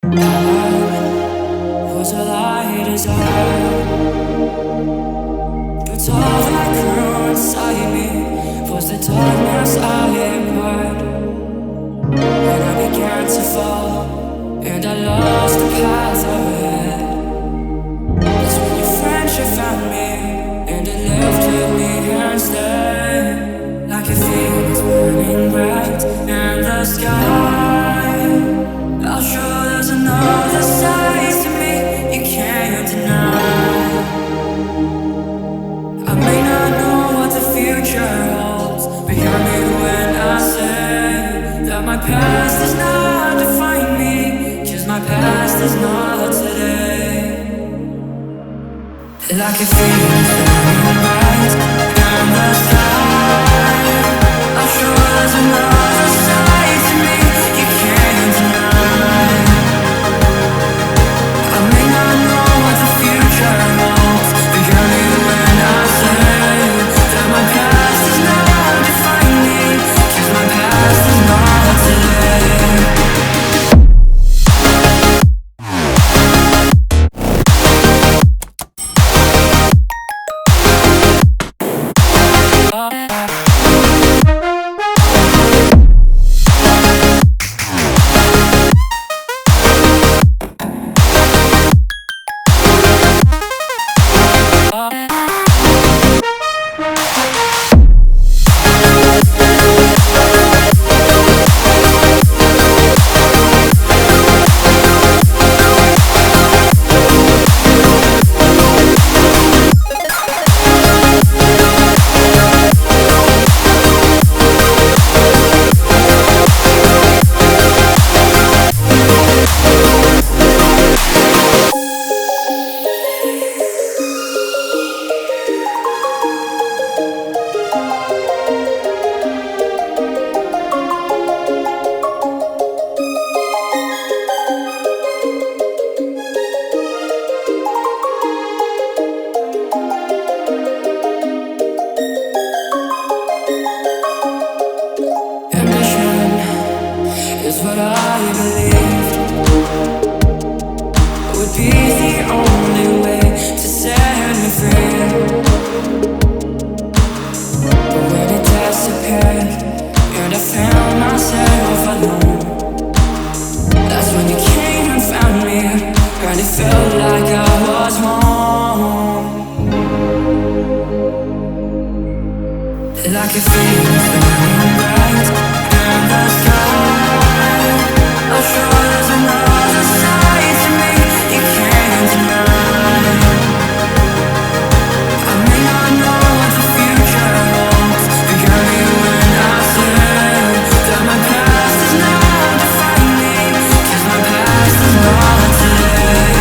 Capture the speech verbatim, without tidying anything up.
Was all I desired, but all that grew inside me was the darkness I acquired. When I began to fall and I lost the path ahead, that's when your friendship found me and it lifted me instead. Like a phoenix burning bright in the sky, I'll show there's another side to me you can't deny. I may not know what the future holds, but hear me when I say that my past does not define me, 'cause my past is not today. Like a phoenix burning bright in the sky, I'll show there's another side to me you can't deny. I may not know what the future holds, but hear me when I say that my past does not define me, 'cause my past is not today. Is what I believed would be the only way to set me free. But when it disappeared and I found myself alone, that's when you came and found me, and it felt like I was home. Like a phoenix burning bright in the sky, I'll show there's another side to me you can't deny. I may not know what the future holds, but hear me when I say that my past does not define me, 'cause my past is not today.